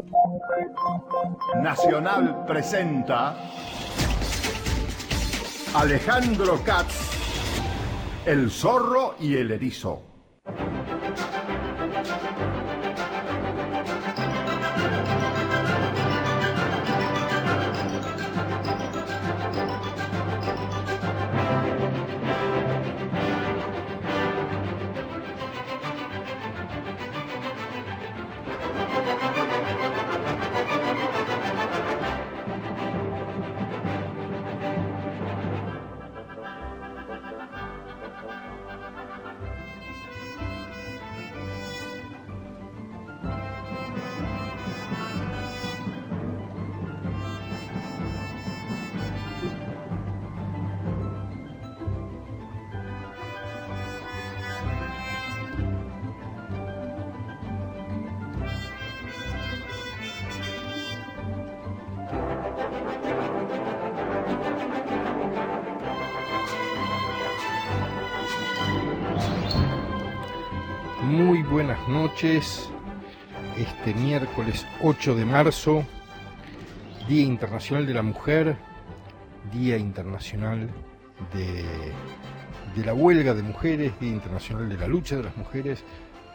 Nacional presenta Alejandro Katz, El zorro y el erizo. Muy buenas noches, este miércoles 8 de marzo, Día Internacional de la Mujer, Día Internacional de la Huelga de Mujeres, Día Internacional de la Lucha de las Mujeres,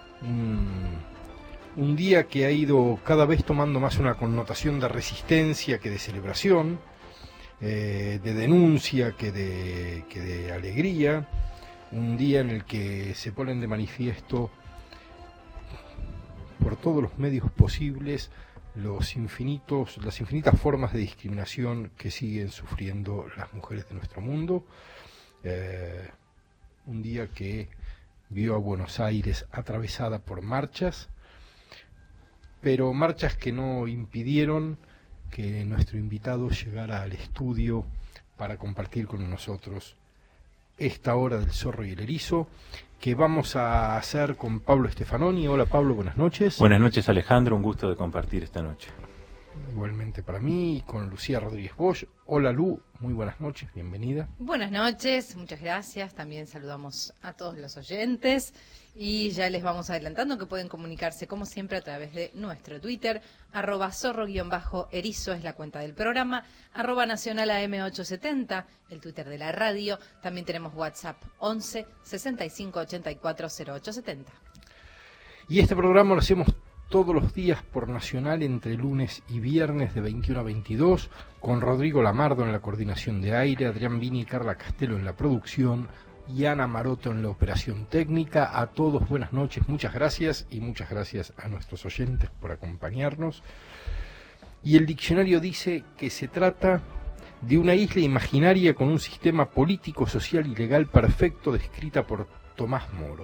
un día que ha ido cada vez tomando más una connotación de resistencia que de celebración, de denuncia que de alegría, un día en el que se ponen de manifiesto por todos los medios posibles las infinitas formas de discriminación que siguen sufriendo las mujeres de nuestro mundo. Un día que vio a Buenos Aires atravesada por marchas, pero marchas que no impidieron que nuestro invitado llegara al estudio para compartir con nosotros esta hora del zorro y el erizo, que vamos a hacer con Pablo Stefanoni. Hola Pablo, buenas noches. Buenas noches Alejandro, un gusto de compartir esta noche. Igualmente para mí, y con Lucía Rodríguez Bosch. Hola Lu, muy buenas noches, bienvenida. Buenas noches, muchas gracias. También saludamos a todos los oyentes y ya les vamos adelantando que pueden comunicarse como siempre a través de nuestro Twitter, @zorro_erizo es la cuenta del programa, @nacionalam870, el Twitter de la radio. También tenemos WhatsApp 11 65 84 0870. Y este programa lo hacemos todos los días por Nacional entre lunes y viernes de 21 a 22, con Rodrigo Lamardo en la coordinación de aire, Adrián Vini y Carla Castelo en la producción y Ana Maroto en la operación técnica. A todos buenas noches, muchas gracias, y muchas gracias a nuestros oyentes por acompañarnos. Y el diccionario dice que se trata de una isla imaginaria con un sistema político, social y legal perfecto, descrita por Tomás Moro.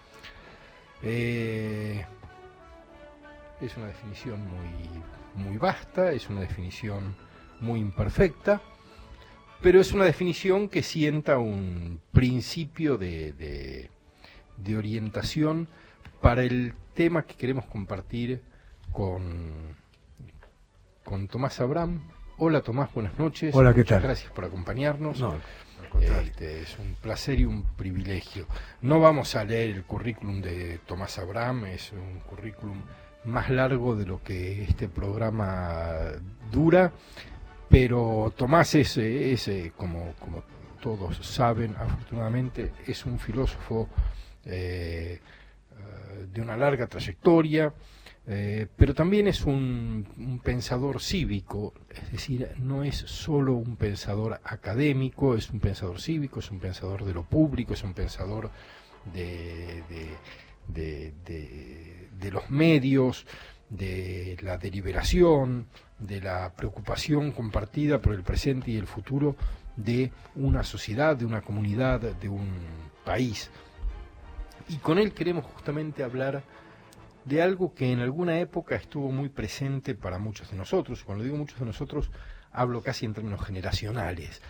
Es una definición muy vasta, es una definición muy imperfecta, pero es una definición que sienta un principio de orientación para el tema que queremos compartir con Tomás Abraham. Hola Tomás, buenas noches. Hola, ¿qué tal? Muchas gracias por acompañarnos. No, al contrario. Es un placer y un privilegio. No vamos a leer el currículum de Tomás Abraham, es un currículum más largo de lo que este programa dura, pero Tomás es como todos saben, afortunadamente, es un filósofo de una larga trayectoria, pero también es un pensador cívico, es decir, no es solo un pensador académico, es un pensador cívico, es un pensador de lo público, es un pensador de los medios, de la deliberación, de la preocupación compartida por el presente y el futuro de una sociedad, de una comunidad, de un país. Y con él queremos justamente hablar de algo que en alguna época estuvo muy presente para muchos de nosotros. Cuando digo muchos de nosotros, hablo casi en términos generacionales.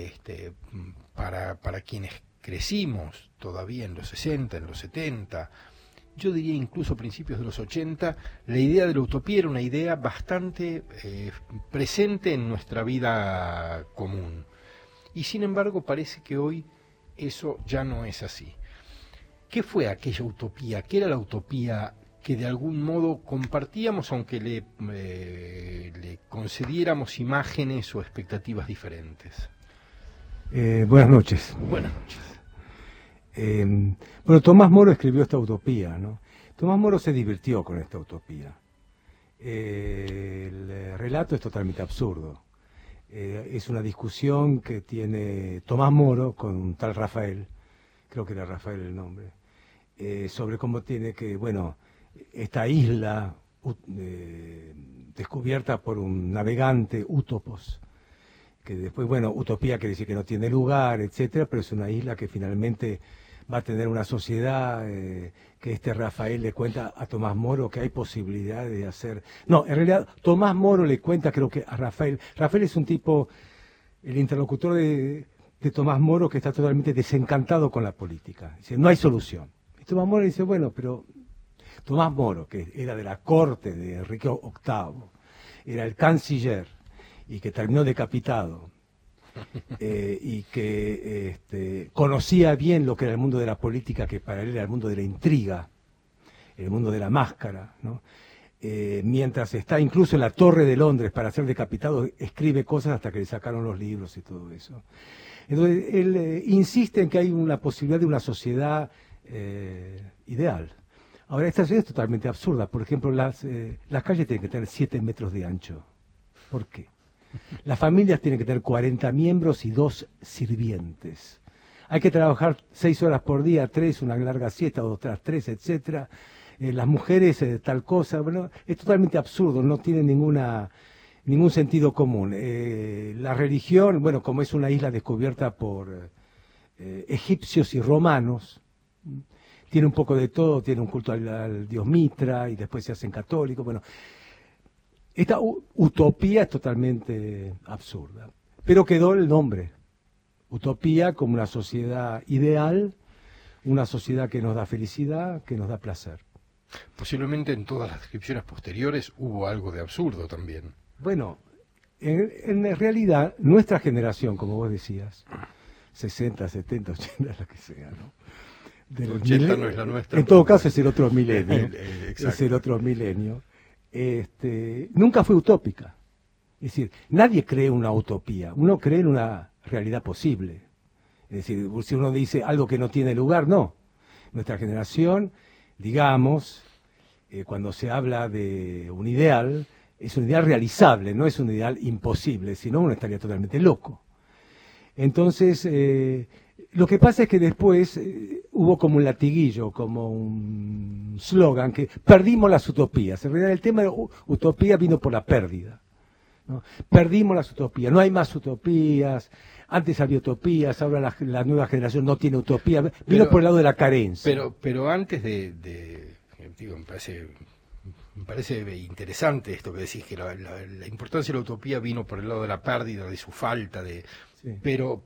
Para quienes crecimos todavía en los 60, en los 70, yo diría incluso principios de los 80, la idea de la utopía era una idea bastante presente en nuestra vida común. Y sin embargo parece que hoy eso ya no es así. ¿Qué fue aquella utopía? ¿Qué era la utopía que de algún modo compartíamos, aunque le concediéramos imágenes o expectativas diferentes. Buenas noches. Buenas noches. Bueno, Tomás Moro escribió esta utopía, ¿no? Tomás Moro se divirtió con esta utopía. El relato es totalmente absurdo. Es una discusión que tiene Tomás Moro con un tal Rafael, creo que era Rafael el nombre, sobre cómo tiene que, bueno, esta isla descubierta por un navegante, Útopos, que después, bueno, utopía quiere decir que no tiene lugar, etcétera, pero es una isla que finalmente va a tener una sociedad, que este Rafael le cuenta a Tomás Moro que hay posibilidades de hacer... No, en realidad Tomás Moro le cuenta, creo que a Rafael es un tipo, el interlocutor de Tomás Moro, que está totalmente desencantado con la política. Dice, no hay solución. Y Tomás Moro dice, bueno, pero Tomás Moro, que era de la corte de Enrique VIII, era el canciller, y que terminó decapitado, y que conocía bien lo que era el mundo de la política, que para él era el mundo de la intriga, el mundo de la máscara, ¿no? Mientras está incluso en la Torre de Londres para ser decapitado, escribe cosas hasta que le sacaron los libros y todo eso. Entonces, él insiste en que hay una posibilidad de una sociedad ideal. Ahora, esta sociedad es totalmente absurda. Por ejemplo, las calles tienen que tener 7 metros de ancho. ¿Por qué? Las familias tienen que tener 40 miembros y 2 sirvientes. Hay que trabajar 6 horas por día, 3, una larga siesta, otras 3, etcétera. Las mujeres, tal cosa. Bueno, es totalmente absurdo, no tiene ningún sentido común. La religión, bueno, como es una isla descubierta por egipcios y romanos, tiene un poco de todo, tiene un culto al dios Mitra y después se hacen católicos. Bueno, esta utopía es totalmente absurda, pero quedó el nombre, utopía, como una sociedad ideal, una sociedad que nos da felicidad, que nos da placer. Posiblemente en todas las descripciones posteriores hubo algo de absurdo también. Bueno, en realidad, nuestra generación, como vos decías, 60, 70, 80, la que sea, ¿no? Del 80 no es la nuestra. En todo caso es el otro milenio. Exacto. Es el otro milenio. Nunca fue utópica. Es decir, nadie cree una utopía, uno cree en una realidad posible. Es decir, si uno dice algo que no tiene lugar, no. Nuestra generación, digamos, cuando se habla de un ideal, es un ideal realizable, no es un ideal imposible, si no uno estaría totalmente loco. Entonces, lo que pasa es que después hubo como un latiguillo, como un slogan, que perdimos las utopías. En realidad el tema de utopía vino por la pérdida, ¿no? Perdimos las utopías, no hay más utopías, antes había utopías, ahora la nueva generación no tiene utopía, vino por el lado de la carencia. Pero antes digo, me parece interesante esto que decís, que la importancia de la utopía vino por el lado de la pérdida, de su falta, sí. Pero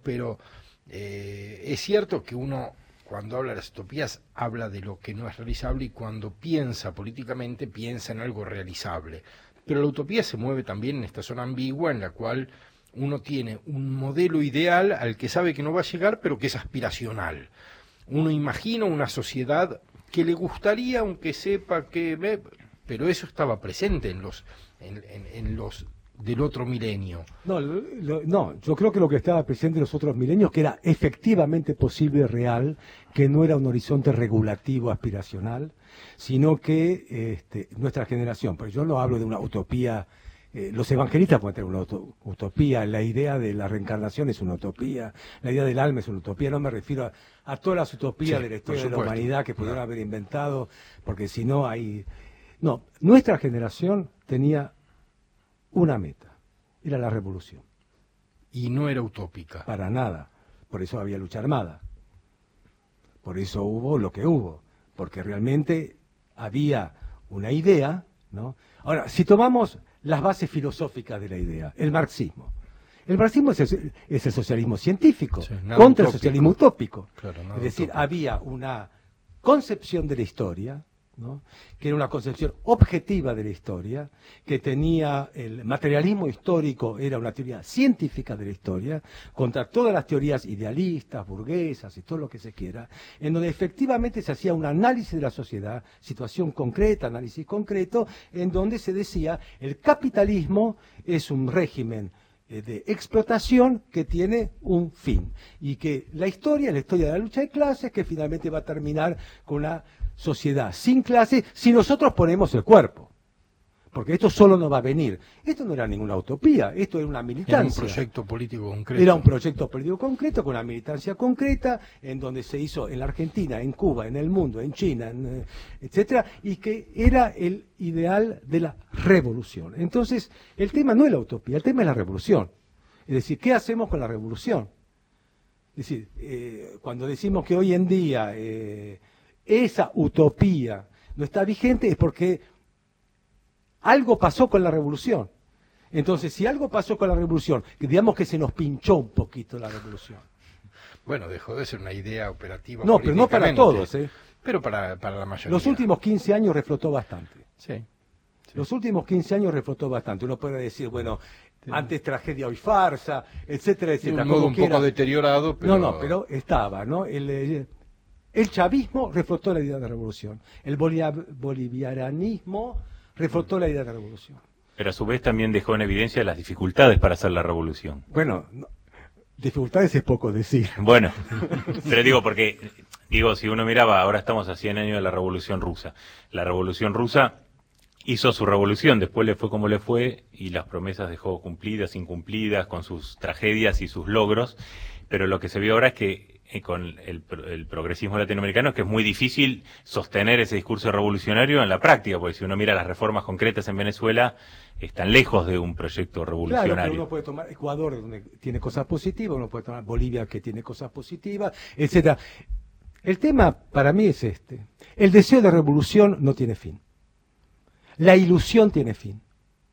es cierto que uno, cuando habla de las utopías, habla de lo que no es realizable, y cuando piensa políticamente, piensa en algo realizable. Pero la utopía se mueve también en esta zona ambigua en la cual uno tiene un modelo ideal al que sabe que no va a llegar, pero que es aspiracional. Uno imagina una sociedad que le gustaría, aunque sepa que... Pero eso estaba presente en los del otro milenio. No, yo creo que lo que estaba presente en los otros milenios, que era efectivamente posible, real, que no era un horizonte regulativo, aspiracional, sino que nuestra generación, pero yo no hablo de una utopía, los evangelistas pueden tener una utopía, la idea de la reencarnación es una utopía, la idea del alma es una utopía, no me refiero a todas las utopías de la historia de la humanidad que pudieron haber inventado, porque si no hay... No, nuestra generación tenía una meta, era la revolución. Y no era utópica. Para nada, por eso había lucha armada, por eso hubo lo que hubo, porque realmente había una idea, ¿no? Ahora, si tomamos las bases filosóficas de la idea, el marxismo es el socialismo científico, sí, contra utópico. El socialismo utópico. Claro, es decir, utópico. Había una concepción de la historia, ¿no? Que era una concepción objetiva de la historia, que tenía el materialismo histórico, era una teoría científica de la historia, contra todas las teorías idealistas, burguesas y todo lo que se quiera, en donde efectivamente se hacía un análisis de la sociedad, situación concreta, análisis concreto, en donde se decía el capitalismo es un régimen de explotación que tiene un fin, y que la historia es la historia de la lucha de clases, que finalmente va a terminar con una sociedad sin clases si nosotros ponemos el cuerpo, porque esto solo no va a venir. Esto no era ninguna utopía, esto era una militancia. Era un proyecto político concreto. Era un proyecto político concreto, con una militancia concreta, en donde se hizo en la Argentina, en Cuba, en el mundo, en China, etcétera, y que era el ideal de la revolución. Entonces, el tema no es la utopía, el tema es la revolución. Es decir, ¿qué hacemos con la revolución? Es decir, cuando decimos que hoy en día esa utopía no está vigente, es porque algo pasó con la revolución. Entonces, si algo pasó con la revolución, que digamos que se nos pinchó un poquito la revolución. Bueno, dejó de ser una idea operativa. No, pero no para todos, Pero para la mayoría. Los últimos 15 años reflotó bastante. Sí. Los últimos 15 años reflotó bastante. Uno puede decir, bueno, antes tragedia, hoy farsa, etcétera, etcétera. De un modo un poco deteriorado, pero... No, pero estaba, ¿no? El chavismo reflotó la idea de revolución. El bolivianismo reflotó la idea de revolución. Pero a su vez también dejó en evidencia las dificultades para hacer la revolución. Bueno, dificultades es poco decir. Bueno, pero digo, si uno miraba, ahora estamos a 100 años de la Revolución Rusa. La Revolución Rusa hizo su revolución, después le fue como le fue, y las promesas dejó cumplidas, incumplidas, con sus tragedias y sus logros, pero lo que se vio ahora es que con el progresismo latinoamericano es que es muy difícil sostener ese discurso revolucionario en la práctica, porque si uno mira las reformas concretas en Venezuela, están lejos de un proyecto revolucionario. Claro, pero uno puede tomar Ecuador, donde tiene cosas positivas, uno puede tomar Bolivia, que tiene cosas positivas, etcétera. El tema para mí es este: el deseo de revolución no tiene fin. La ilusión tiene fin.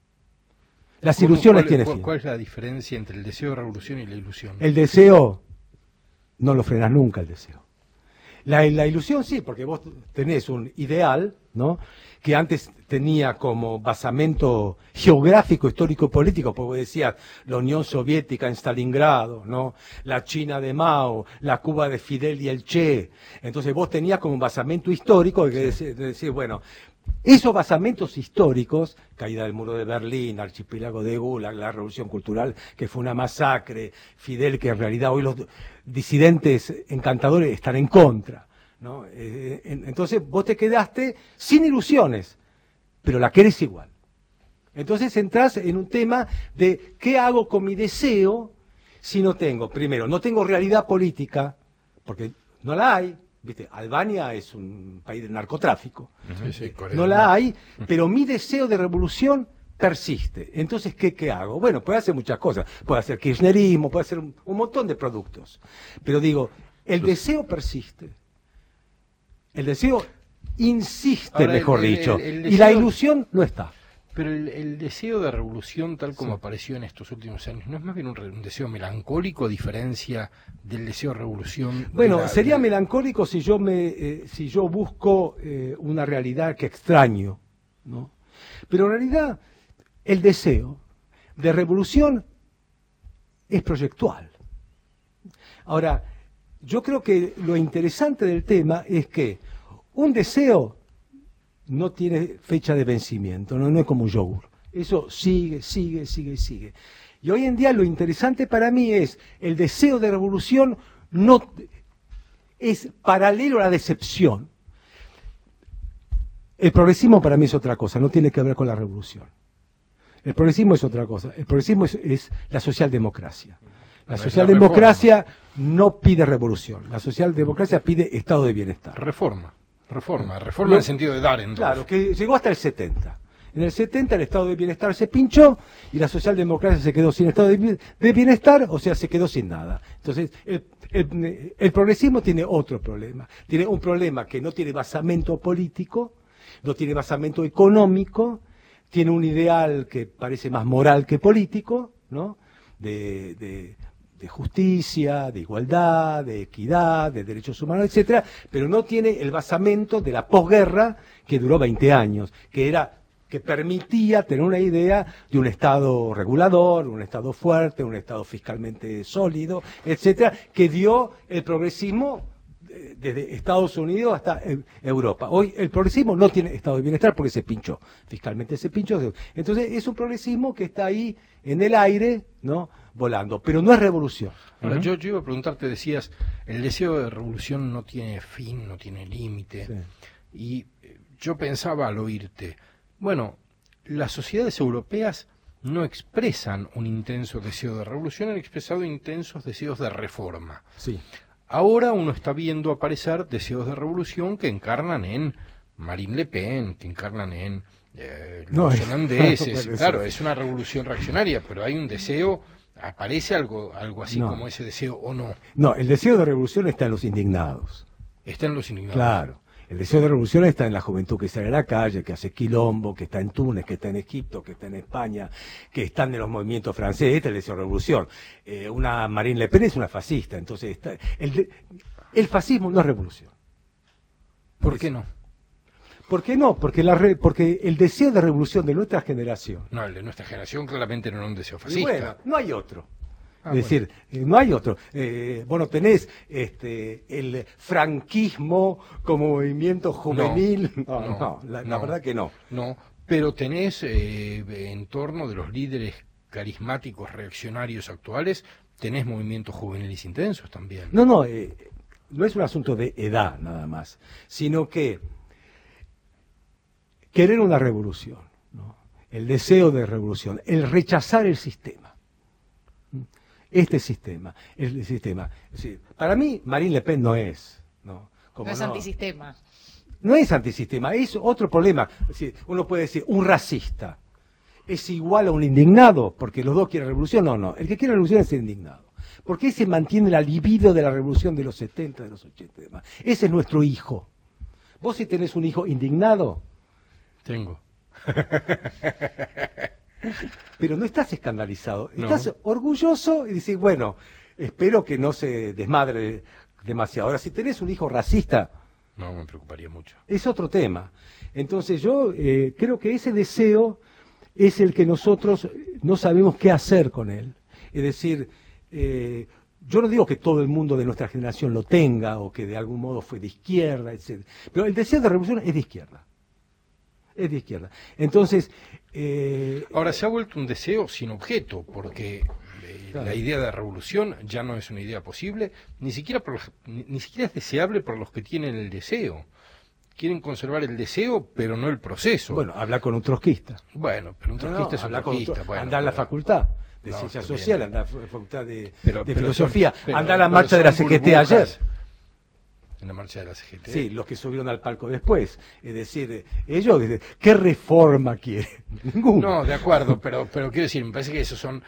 Las ilusiones tienen fin. ¿Cuál es la diferencia entre el deseo de revolución y la ilusión? El deseo no lo frenas nunca, el deseo. La ilusión sí, porque vos tenés un ideal, ¿no?, que antes tenía como basamento geográfico, histórico, político, porque vos decías la Unión Soviética en Stalingrado, ¿no?, la China de Mao, la Cuba de Fidel y el Che. Entonces vos tenías como un basamento histórico que decir, bueno, esos basamentos históricos, caída del muro de Berlín, archipiélago de Gulag, la revolución cultural, que fue una masacre, Fidel, que en realidad hoy los disidentes encantadores están en contra, ¿no? Entonces vos te quedaste sin ilusiones, pero la querés igual. Entonces entrás en un tema de ¿qué hago con mi deseo si no tengo? Primero, no tengo realidad política, porque no la hay. ¿Viste? Albania es un país de narcotráfico. Sí, no la hay, pero mi deseo de revolución persiste. Entonces, ¿qué hago? Bueno, puede hacer muchas cosas. Puede hacer kirchnerismo, puede hacer un montón de productos. Pero digo, el deseo persiste. El deseo insiste, ahora, mejor dicho. El deseo, y la ilusión no está. Pero el deseo de revolución, tal como apareció en estos últimos años, ¿no es más bien un deseo melancólico, a diferencia del deseo de revolución? Bueno, sería melancólico si yo busco una realidad que extraño, ¿no? Pero en realidad el deseo de revolución es proyectual. Ahora, yo creo que lo interesante del tema es que un deseo no tiene fecha de vencimiento, no es como un yogur. Eso sigue. Y hoy en día lo interesante para mí es el deseo de revolución no es paralelo a la decepción. El progresismo para mí es otra cosa, no tiene que ver con la revolución. El progresismo es otra cosa. El progresismo es la socialdemocracia. La socialdemocracia no pide revolución. La socialdemocracia pide estado de bienestar. Reforma en el sentido de dar, entonces. Claro, que llegó hasta el 70. En el 70 el estado de bienestar se pinchó y la socialdemocracia se quedó sin estado de bienestar, o sea, se quedó sin nada. Entonces, el progresismo tiene otro problema. Tiene un problema que no tiene basamento político, no tiene basamento económico, tiene un ideal que parece más moral que político, ¿no? De justicia, de igualdad, de equidad, de derechos humanos, etcétera, pero no tiene el basamento de la posguerra que duró 20 años, que permitía tener una idea de un Estado regulador, un Estado fuerte, un Estado fiscalmente sólido, etcétera, que dio el progresismo desde Estados Unidos hasta Europa. Hoy el progresismo no tiene estado de bienestar porque se pinchó, fiscalmente se pinchó. Entonces es un progresismo que está ahí en el aire, ¿no?, volando, pero no es revolución. Ahora, yo iba a preguntarte, decías, el deseo de revolución no tiene fin, no tiene límite, Sí. y yo pensaba al oírte, bueno, las sociedades europeas no expresan un intenso deseo de revolución, han expresado intensos deseos de reforma. Sí. Ahora uno está viendo aparecer deseos de revolución que encarnan en Marine Le Pen, que encarnan en No, los holandeses. bueno, Claro, eso. es una revolución reaccionaria, pero hay un deseo, aparece algo así No. como ese deseo o no. No, el deseo de revolución está en los indignados. Está en los indignados. Claro. El deseo de revolución está en la juventud que sale a la calle, que hace quilombo, que está en Túnez, que está en Egipto, que está en España, que están en los movimientos franceses. Este es el deseo de revolución. Una Marine Le Pen es una fascista. Entonces, el fascismo no es revolución. ¿Por qué no? ¿Por qué no? Porque el deseo de revolución de nuestra generación. No, el de nuestra generación claramente no era un deseo Y fascista. bueno, no hay otro. Ah, Es decir, no hay otro. Vos no tenés el franquismo como movimiento juvenil. No, la verdad que no. No, pero tenés en torno de los líderes carismáticos reaccionarios actuales, tenés movimientos juveniles intensos también. No, no es un asunto de edad nada más, sino que querer una revolución, ¿no? El deseo de revolución, el rechazar el sistema. Este sistema, el sistema. Es decir, para mí, Marine Le Pen no es. No, No es antisistema. No es antisistema, es otro problema. Es decir, uno puede decir, un racista es igual a un indignado, porque los dos quieren revolución. No, el que quiere revolución es el indignado. Porque ese mantiene la libido de la revolución de los 70, de los 80 y demás. Ese es nuestro hijo. Vos si tenés un hijo indignado, Tengo. pero no estás escandalizado, No. estás orgulloso y dices, bueno, espero que no se desmadre demasiado. Ahora, si tenés un hijo racista, No, me preocuparía mucho. es otro tema. Entonces yo creo que ese deseo es el que nosotros no sabemos qué hacer con él. Es decir, yo no digo que todo el mundo de nuestra generación lo tenga o que de algún modo fue de izquierda, etc. Pero el deseo de revolución es de izquierda. Es de izquierda. Entonces, Ahora, se ha vuelto un deseo sin objeto, porque Claro. la idea de revolución ya no es una idea posible, ni siquiera es deseable por los que tienen el deseo. Quieren conservar el deseo, pero no el proceso. bueno, habla con un trotskista. Bueno, pero un trotskista es un habla con trotskista. Bueno, anda a la pero- facultad de No, ciencias está bien. sociales, anda a la facultad de pero filosofía, pero anda a la marcha de la son CGT burbujas. ayer. En la marcha de la CGT. Sí, los que subieron al palco después. Es decir, ellos, ¿qué reforma quieren? Ninguna. No, de acuerdo, pero quiero decir, me parece que esos son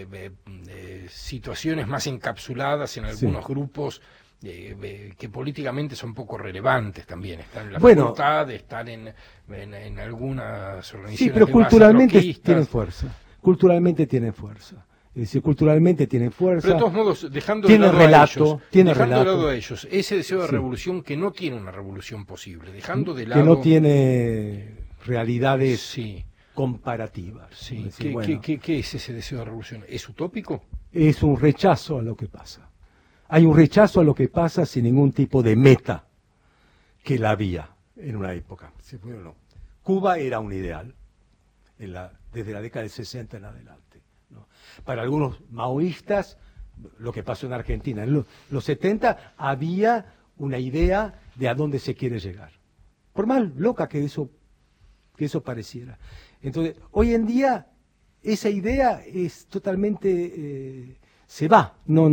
situaciones más encapsuladas en algunos grupos que políticamente son poco relevantes también. Están en la Bueno. facultad, están en algunas organizaciones. Sí, pero de base culturalmente troquistas. tienen fuerza. Culturalmente tienen fuerza. Es decir, culturalmente tienen fuerza. Pero de todos modos, dejando Tiene de lado relato, a ellos, tiene dejando de relato. lado a ellos, ese deseo de Sí. revolución que no tiene una revolución posible, dejando de lado... que no tiene realidades Sí, comparativas. sí. Es decir, bueno, ¿Qué es ese deseo de revolución? ¿Es utópico? es un rechazo a lo que pasa. Hay un rechazo a lo que pasa sin ningún tipo de meta que la había en una época. ¿Sí fue o no? Cuba era un ideal desde la década del 60 en adelante, ¿no? Para algunos maoístas, lo que pasó en Argentina, en los 70 había una idea de a dónde se quiere llegar. Por más loca que eso pareciera. Entonces, hoy en día esa idea es totalmente se va,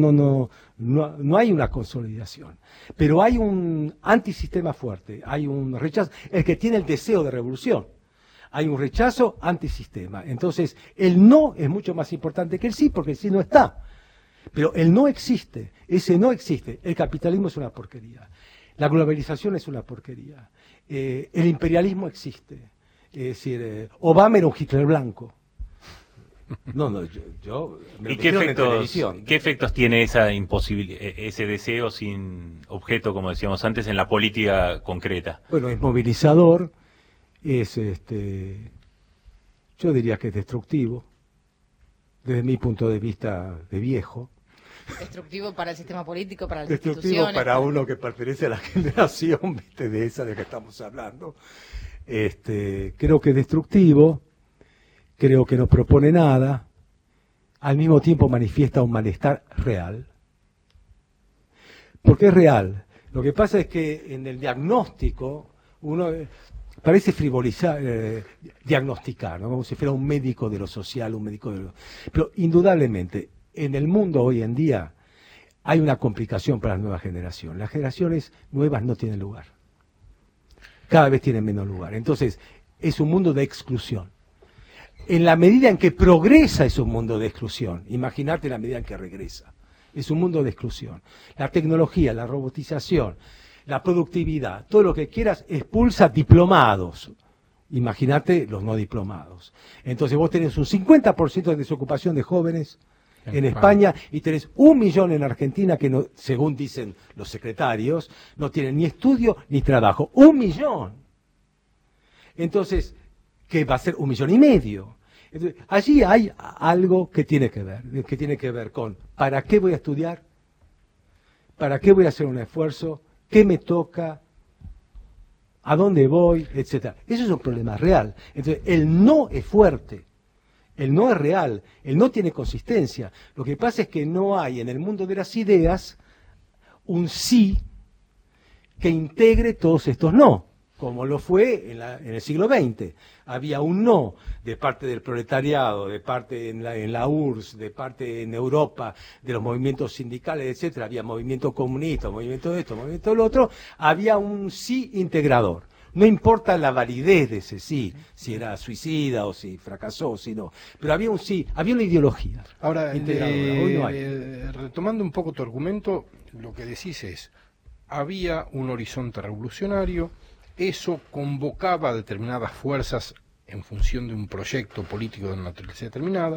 no hay una consolidación, pero hay un antisistema fuerte, hay un rechazo, el que tiene el deseo de revolución, hay un rechazo antisistema. Entonces, el no es mucho más importante que el sí, porque el sí no está. Pero el no existe, ese no existe. El capitalismo es una porquería, la globalización es una porquería, el imperialismo existe. Es decir, Obama era un Hitler blanco. Yo me ¿Y lo pusieron en televisión. qué efectos tiene esa ese deseo sin objeto, como decíamos antes, en la política concreta? Bueno, es movilizador, yo diría que es destructivo, desde mi punto de vista de viejo. Destructivo para el sistema político, para las Destructivo instituciones. para uno que pertenece a la generación, ¿viste? De esa de que estamos hablando. Creo que es destructivo, creo que no propone nada, al mismo tiempo manifiesta un malestar real. Porque es real. Lo que pasa es que en el diagnóstico uno parece frivolizar, diagnosticar, ¿no? Como si fuera un médico de lo social, un médico de lo... Pero indudablemente, en el mundo hoy en día hay una complicación para las nuevas generaciones. Las generaciones nuevas no tienen lugar. Cada vez tienen menos lugar. Entonces, es un mundo de exclusión. En la medida en que progresa es un mundo de exclusión. Imagínate la medida en que regresa. Es un mundo de exclusión. La tecnología, la robotización, la productividad, todo lo que quieras, expulsa diplomados. Imagínate los no diplomados. Entonces vos tenés un 50% de desocupación de jóvenes en España y tenés 1 millón en Argentina que, no, según dicen los secretarios, no tienen ni estudio ni trabajo. 1 millón. Entonces, ¿qué va a ser 1,5 millones? Entonces, allí hay algo que tiene que ver con ¿para qué voy a estudiar? ¿Para qué voy a hacer un esfuerzo? ¿Qué me toca? ¿A dónde voy? Etcétera. Eso es un problema real. Entonces, el no es fuerte. El no es real, el no tiene consistencia. Lo que pasa es que no hay en el mundo de las ideas un sí que integre todos estos no, como lo fue en el siglo XX. Había un no de parte del proletariado, de parte en la URSS, de parte en Europa, de los movimientos sindicales, etcétera. Había movimiento comunista, movimiento de esto, movimiento de lo otro. Había un sí integrador. No importa la validez de ese sí, si era suicida o si fracasó o si no. Pero había un sí, había una ideología. Ahora, integradora. Hoy no hay. retomando un poco tu argumento, lo que decís es, había un horizonte revolucionario, eso convocaba a determinadas fuerzas en función de un proyecto político de una naturaleza determinada,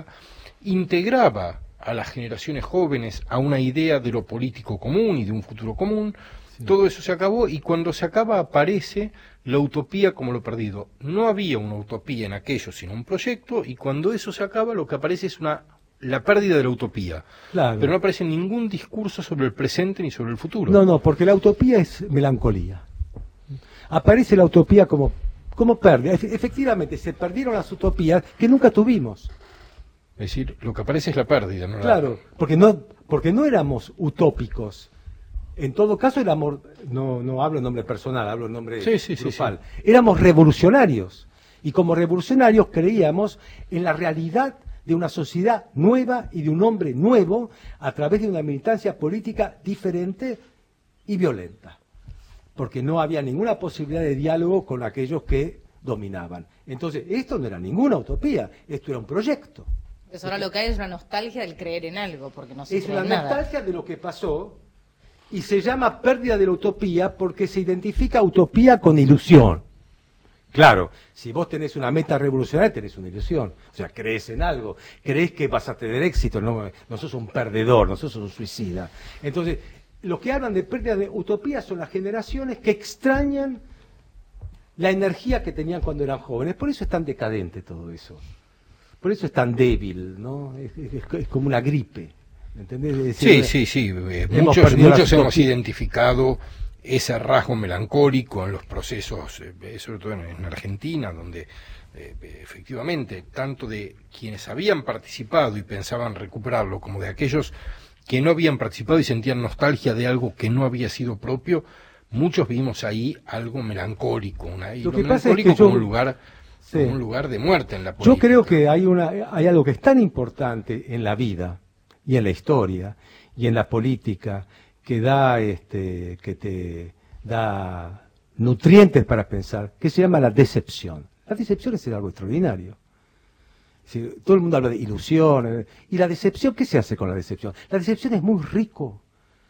integraba a las generaciones jóvenes a una idea de lo político común y de un futuro común. Sí. Todo eso se acabó y cuando se acaba aparece la utopía como lo perdido. No había una utopía en aquello, sino un proyecto, y cuando eso se acaba lo que aparece es la pérdida de la utopía. Claro. Pero no aparece ningún discurso sobre el presente ni sobre el futuro. No, porque la utopía es melancolía. Aparece la utopía como pérdida. Efectivamente, se perdieron las utopías que nunca tuvimos. Es decir, lo que aparece es la pérdida, ¿no? Claro, porque no éramos utópicos. En todo caso éramos, no hablo en nombre personal, hablo en nombre grupal. Sí. Éramos revolucionarios. Y como revolucionarios creíamos en la realidad de una sociedad nueva y de un hombre nuevo a través de una militancia política diferente y violenta. Porque no había ninguna posibilidad de diálogo con aquellos que dominaban. Entonces, esto no era ninguna utopía, esto era un proyecto. Pues ahora lo que hay es una nostalgia del creer en algo, porque no se es cree una en nada. Nostalgia de lo que pasó y se llama pérdida de la utopía porque se identifica utopía con ilusión. Claro, si vos tenés una meta revolucionaria, tenés una ilusión. O sea, crees en algo, crees que vas a tener éxito, no sos un perdedor, no sos un suicida. Entonces, los que hablan de pérdida de utopía son las generaciones que extrañan la energía que tenían cuando eran jóvenes. Por eso es tan decadente todo eso. Por eso es tan débil, ¿no? Es como una gripe. ¿Entendés? Sí. Muchos hemos identificado ese rasgo melancólico en los procesos, sobre todo en Argentina, donde efectivamente, tanto de quienes habían participado y pensaban recuperarlo, como de aquellos que no habían participado y sentían nostalgia de algo que no había sido propio, muchos vimos ahí algo melancólico, lo melancólico es que como un lugar de muerte en la política. Yo creo que hay algo que es tan importante en la vida y en la historia y en la política que te da nutrientes para pensar, que se llama la decepción. La decepción es algo extraordinario. Todo el mundo habla de ilusiones. ¿Y la decepción? ¿Qué se hace con la decepción? La decepción es muy rico.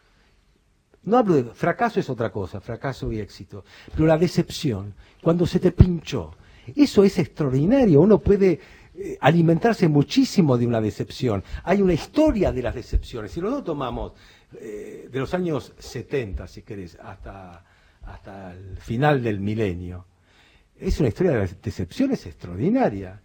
No hablo de fracaso, es otra cosa, fracaso y éxito. Pero la decepción, cuando se te pinchó, eso es extraordinario. Uno puede alimentarse muchísimo de una decepción. Hay una historia de las decepciones. Si nosotros tomamos de los años 70, si querés, hasta el final del milenio, es una historia de las decepciones extraordinaria.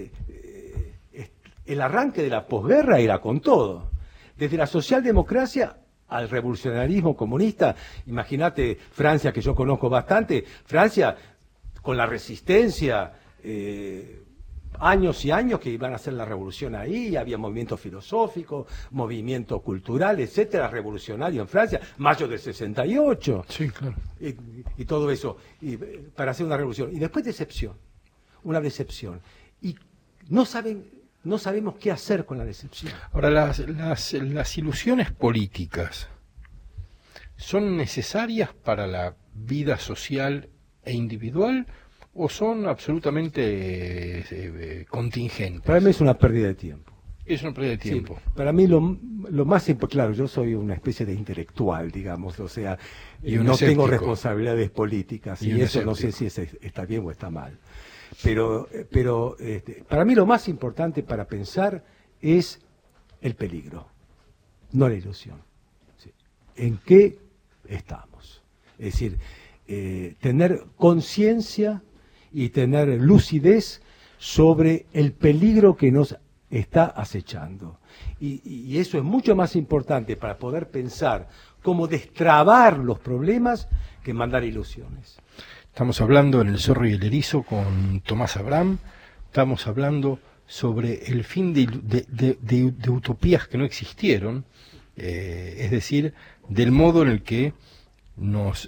El arranque de la posguerra era con todo. Desde la socialdemocracia al revolucionarismo comunista, imagínate Francia, que yo conozco bastante, Francia con la resistencia, años y años que iban a hacer la revolución ahí, había movimiento filosófico, movimiento cultural, etcétera, revolucionario en Francia, mayo del 68. Sí, claro. Y todo eso, para hacer una revolución. Y después decepción, una decepción. Y no sabemos qué hacer con la decepción. Ahora, las ilusiones políticas ¿son necesarias para la vida social e individual o son absolutamente contingentes? Para mí es una pérdida de tiempo. Es una pérdida de tiempo. Sí, para mí lo más importante, claro, yo soy una especie de intelectual, digamos, o sea, no tengo responsabilidades políticas y eso no sé si está bien o está mal. Pero para mí lo más importante para pensar es el peligro, no la ilusión. ¿Sí? ¿En qué estamos? Es decir, tener conciencia y tener lucidez sobre el peligro que nos está acechando. Y eso es mucho más importante para poder pensar cómo destrabar los problemas que mandar ilusiones. Estamos hablando en El Zorro y el Erizo con Tomás Abraham, estamos hablando sobre el fin de utopías que no existieron, es decir, del modo en el que nos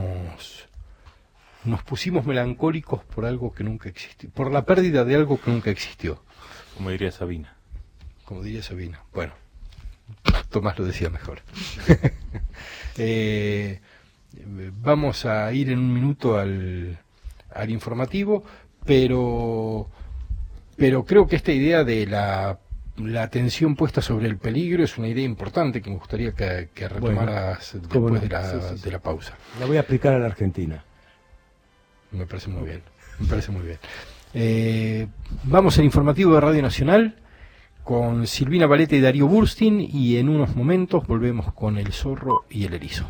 pusimos melancólicos por algo que nunca existió, por la pérdida de algo que nunca existió. Como diría Sabina. Como diría Sabina. Bueno, Tomás lo decía mejor. Vamos a ir en un minuto al informativo, pero creo que esta idea de la atención puesta sobre el peligro es una idea importante que me gustaría que retomaras después de la pausa. La voy a aplicar a la Argentina. Me parece muy bien, vamos al informativo de Radio Nacional con Silvina Valete y Darío Burstin, y en unos momentos volvemos con El Zorro y el Erizo.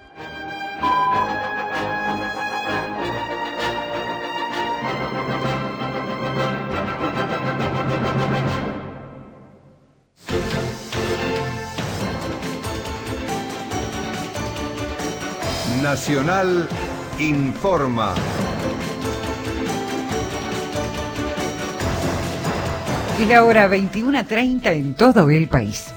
Nacional informa. Es la hora 21:30 en todo el país.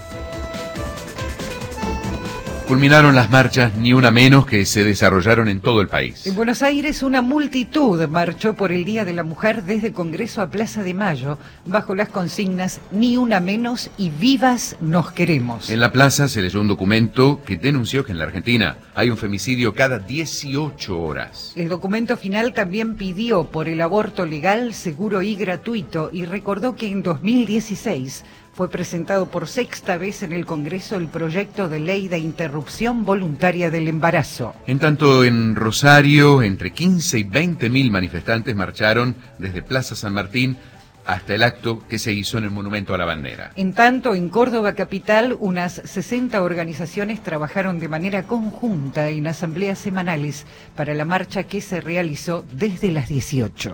Culminaron las marchas Ni Una Menos que se desarrollaron en todo el país. En Buenos Aires una multitud marchó por el Día de la Mujer desde Congreso a Plaza de Mayo, bajo las consignas Ni Una Menos y Vivas nos queremos. En la plaza se leyó un documento que denunció que en la Argentina hay un femicidio cada 18 horas. El documento final también pidió por el aborto legal, seguro y gratuito, y recordó que en 2016 fue presentado por sexta vez en el Congreso el proyecto de ley de interrupción voluntaria del embarazo. En tanto, en Rosario, entre 15 y 20.000 manifestantes marcharon desde Plaza San Martín hasta el acto que se hizo en el Monumento a la Bandera. En tanto, en Córdoba capital, unas 60 organizaciones trabajaron de manera conjunta en asambleas semanales para la marcha que se realizó desde las 18.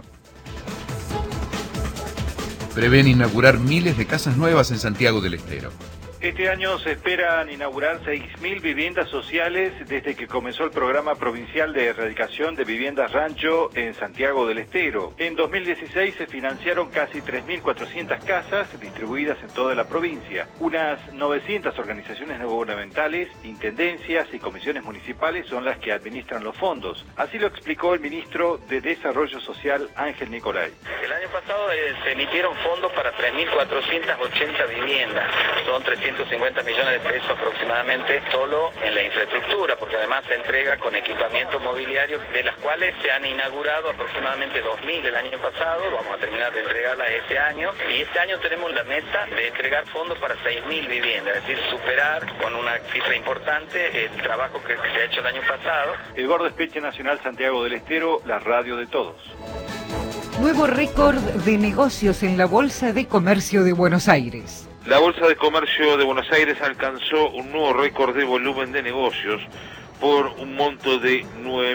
Prevén inaugurar miles de casas nuevas en Santiago del Estero. Este año se esperan inaugurar 6.000 viviendas sociales desde que comenzó el programa provincial de erradicación de viviendas rancho en Santiago del Estero. En 2016 se financiaron casi 3.400 casas distribuidas en toda la provincia. Unas 900 organizaciones no gubernamentales, intendencias y comisiones municipales son las que administran los fondos. Así lo explicó el ministro de Desarrollo Social, Ángel Nicolay. El año pasado se emitieron fondos para 3.480 viviendas. Son 350 millones de pesos aproximadamente solo en la infraestructura, porque además se entrega con equipamiento mobiliario, de las cuales se han inaugurado aproximadamente 2.000 el año pasado, vamos a terminar de entregarlas este año, y este año tenemos la meta de entregar fondos para 6.000 viviendas, es decir, superar con una cifra importante el trabajo que se ha hecho el año pasado. Eduardo Espeche, Nacional Santiago del Estero, la radio de todos. Nuevo récord de negocios en la Bolsa de Comercio de Buenos Aires. La Bolsa de Comercio de Buenos Aires alcanzó un nuevo récord de volumen de negocios por un monto de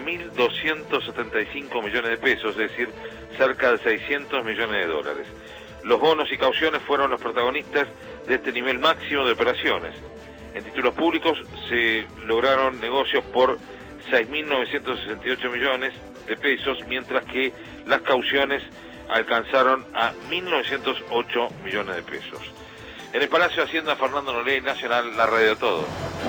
9.275 millones de pesos, es decir, cerca de 600 millones de dólares. Los bonos y cauciones fueron los protagonistas de este nivel máximo de operaciones. En títulos públicos se lograron negocios por 6.968 millones de pesos, mientras que las cauciones alcanzaron a 1.908 millones de pesos. En el Palacio de Hacienda, Fernando Nolé, Nacional, la radio de todo.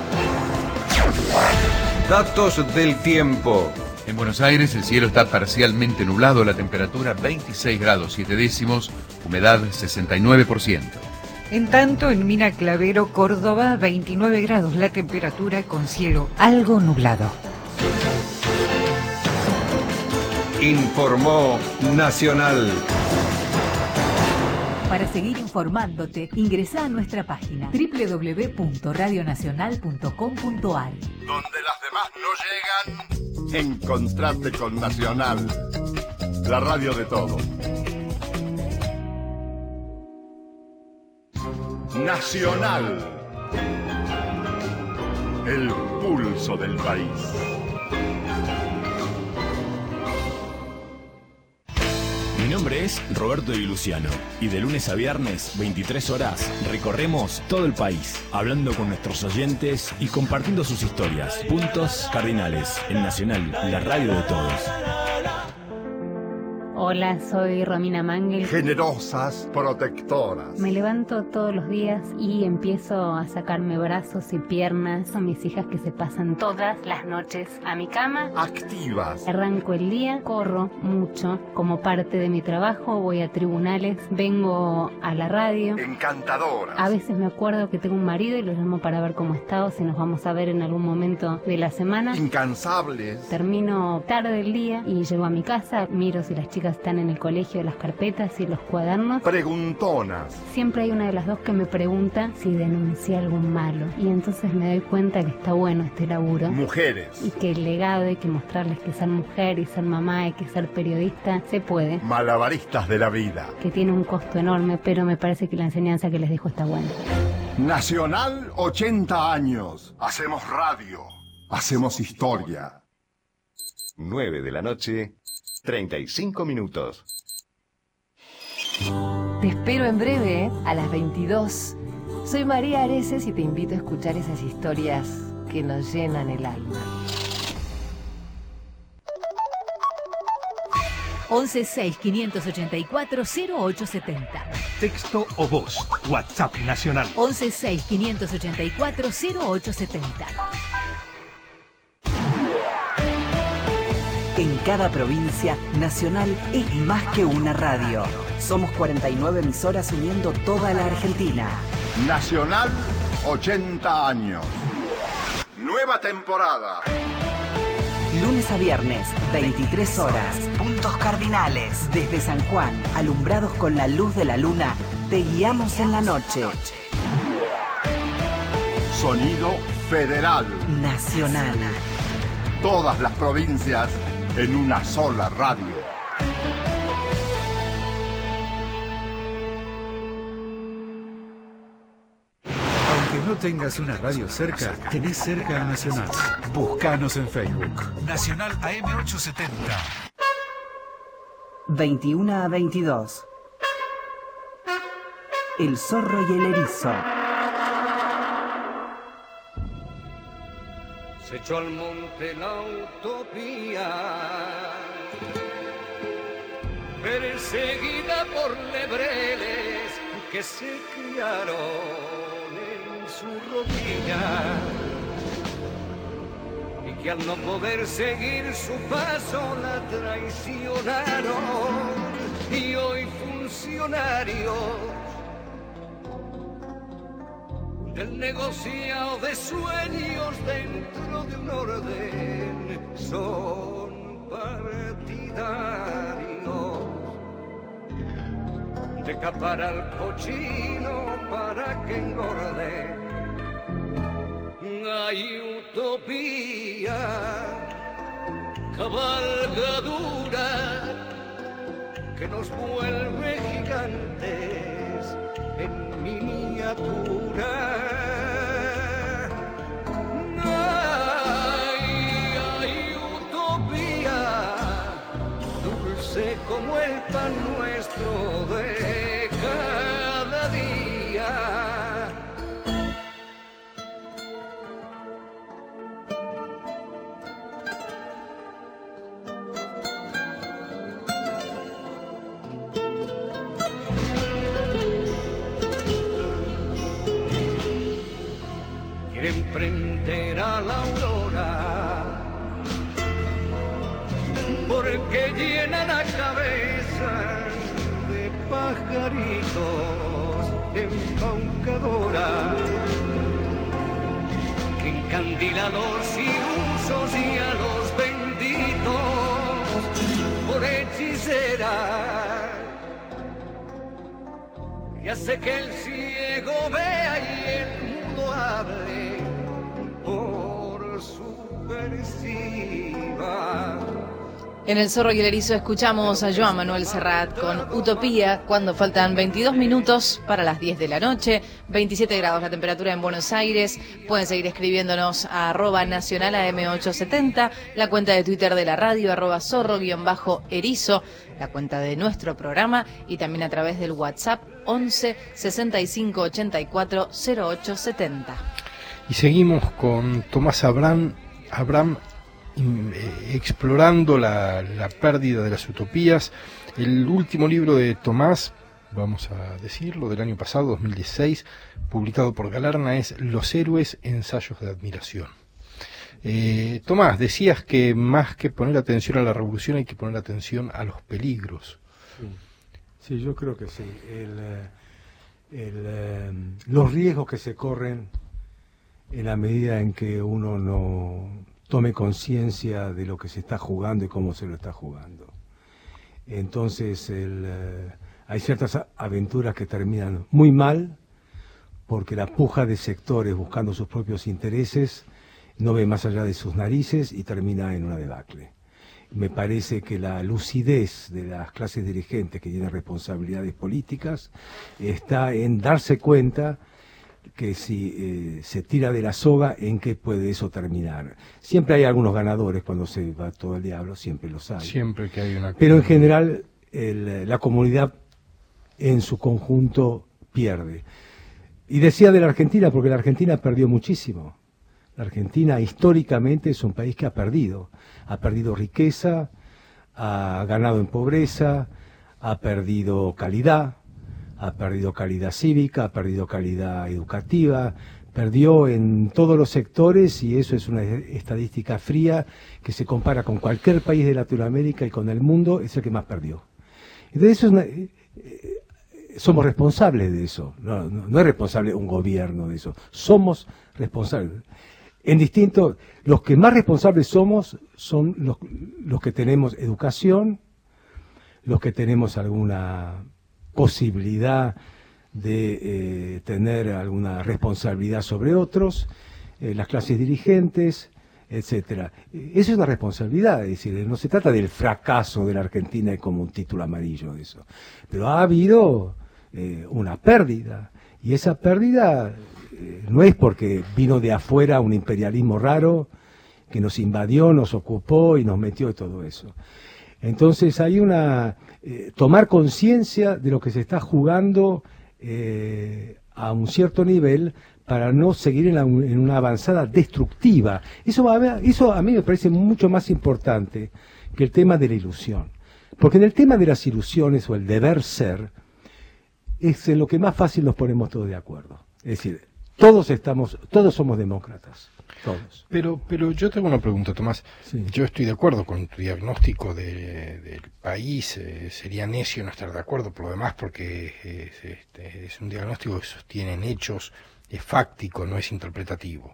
Datos del tiempo. En Buenos Aires el cielo está parcialmente nublado, la temperatura 26 grados 7 décimos, humedad 69%. En tanto, en Mina Clavero, Córdoba, 29 grados la temperatura con cielo algo nublado. Informó Nacional. Para seguir informándote, ingresá a nuestra página www.radionacional.com.ar. Donde las demás no llegan, encontrate con Nacional, la radio de todos. Nacional, el pulso del país. Mi nombre es Roberto Di Luciano y de lunes a viernes, 23 horas, recorremos todo el país, hablando con nuestros oyentes y compartiendo sus historias. Puntos Cardinales, en Nacional, la radio de todos. Hola, soy Romina Mangel. Generosas protectoras. Me levanto todos los días y empiezo a sacarme brazos y piernas. Son mis hijas que se pasan todas las noches a mi cama. Activas. Arranco el día, corro mucho. Como parte de mi trabajo voy a tribunales, vengo a la radio. Encantadoras. A veces me acuerdo que tengo un marido y lo llamo para ver cómo está o si nos vamos a ver en algún momento de la semana. Incansables. Termino tarde el día y llego a mi casa, miro si las chicas están en el colegio, las carpetas y los cuadernos. Preguntonas. Siempre hay una de las dos que me pregunta si denuncié algo malo y entonces me doy cuenta que está bueno este laburo. Mujeres. Y que el legado hay que mostrarles que ser mujer y ser mamá y que ser periodista se puede. Malabaristas de la vida. Que tiene un costo enorme, pero me parece que la enseñanza que les dejo está buena. Nacional, 80 años. Hacemos radio. Hacemos historia. 9 de la noche, 35 minutos. Te espero en breve, a las 22. Soy María Areces y te invito a escuchar esas historias que nos llenan el alma. 1165840870. Texto o voz. WhatsApp Nacional. 1165840870. En cada provincia, Nacional es más que una radio. Somos 49 emisoras uniendo toda la Argentina. Nacional, 80 años. Nueva temporada. Lunes a viernes, 23 horas. Puntos Cardinales. Desde San Juan, alumbrados con la luz de la luna, te guiamos en la noche. Sonido federal. Nacional. Todas las provincias en una sola radio. Aunque no tengas una radio cerca, tenés cerca a Nacional. Búscanos en Facebook. Nacional AM870. 21 a 22. El zorro y el erizo. Se echó al monte la utopía, perseguida por lebreles que se criaron en su rodilla y que al no poder seguir su paso la traicionaron y hoy funcionarios del negociado de sueños dentro de un orden son partidarios de capar al cochino para que engorde. Hay utopía, cabalgadura, que nos vuelve gigantes en miniatura. Ay, utopía, dulce como el pan nuestro de cada día. Emprender a la aurora, porque llena la cabeza de pajaritos embaucadora, que encandila a los ilusos y a los benditos por hechicera, y hace que el ciego vea y el mundo hable por subversiva. En El Zorro y el Erizo escuchamos a Joan Manuel Serrat con Utopía, cuando faltan 22 minutos para las 10 de la noche, 27 grados la temperatura en Buenos Aires. Pueden seguir escribiéndonos a @nacionalam870, la cuenta de Twitter de la radio, @zorro_erizo, la cuenta de nuestro programa, y también a través del WhatsApp 11 65 84 0870. Y seguimos con Tomás Abraham explorando la pérdida de las utopías. El último libro de Tomás, vamos a decirlo, del año pasado, 2016, publicado por Galerna, es Los héroes, ensayos de admiración. Tomás, decías que más que poner atención a la revolución hay que poner atención a los peligros. Sí, yo creo que sí. Los riesgos que se corren en la medida en que uno no tome conciencia de lo que se está jugando y cómo se lo está jugando. Entonces hay ciertas aventuras que terminan muy mal porque la puja de sectores buscando sus propios intereses no ve más allá de sus narices y termina en una debacle. Me parece que la lucidez de las clases dirigentes que tienen responsabilidades políticas está en darse cuenta que si se tira de la soga, ¿en qué puede eso terminar? Siempre hay algunos ganadores cuando se va todo el diablo, siempre los hay. Siempre que hay una... Pero en general la comunidad en su conjunto pierde. Y decía de la Argentina, porque la Argentina perdió muchísimo. La Argentina históricamente es un país que ha perdido riqueza, ha ganado en pobreza, ha perdido calidad cívica, ha perdido calidad educativa, perdió en todos los sectores, y eso es una estadística fría que se compara con cualquier país de Latinoamérica y con el mundo, es el que más perdió. Entonces somos responsables de eso, no es responsable un gobierno de eso, somos responsables. Los que más responsables somos son los que tenemos educación, los que tenemos alguna posibilidad de tener alguna responsabilidad sobre otros, las clases dirigentes, etcétera. Eso es una responsabilidad, es decir, no se trata del fracaso de la Argentina como un título amarillo de eso, pero ha habido una pérdida, y esa pérdida no es porque vino de afuera un imperialismo raro que nos invadió, nos ocupó y nos metió en todo eso. Entonces hay tomar conciencia de lo que se está jugando a un cierto nivel para no seguir en una avanzada destructiva. Eso a mí me parece mucho más importante que el tema de la ilusión. Porque en el tema de las ilusiones o el deber ser, es en lo que más fácil nos ponemos todos de acuerdo. Es decir, todos somos demócratas. Todos. Pero yo tengo una pregunta, Tomás. Sí. Yo estoy de acuerdo con tu diagnóstico del país. Sería necio no estar de acuerdo por lo demás, porque es un diagnóstico que sostiene en hechos, es fáctico, no es interpretativo.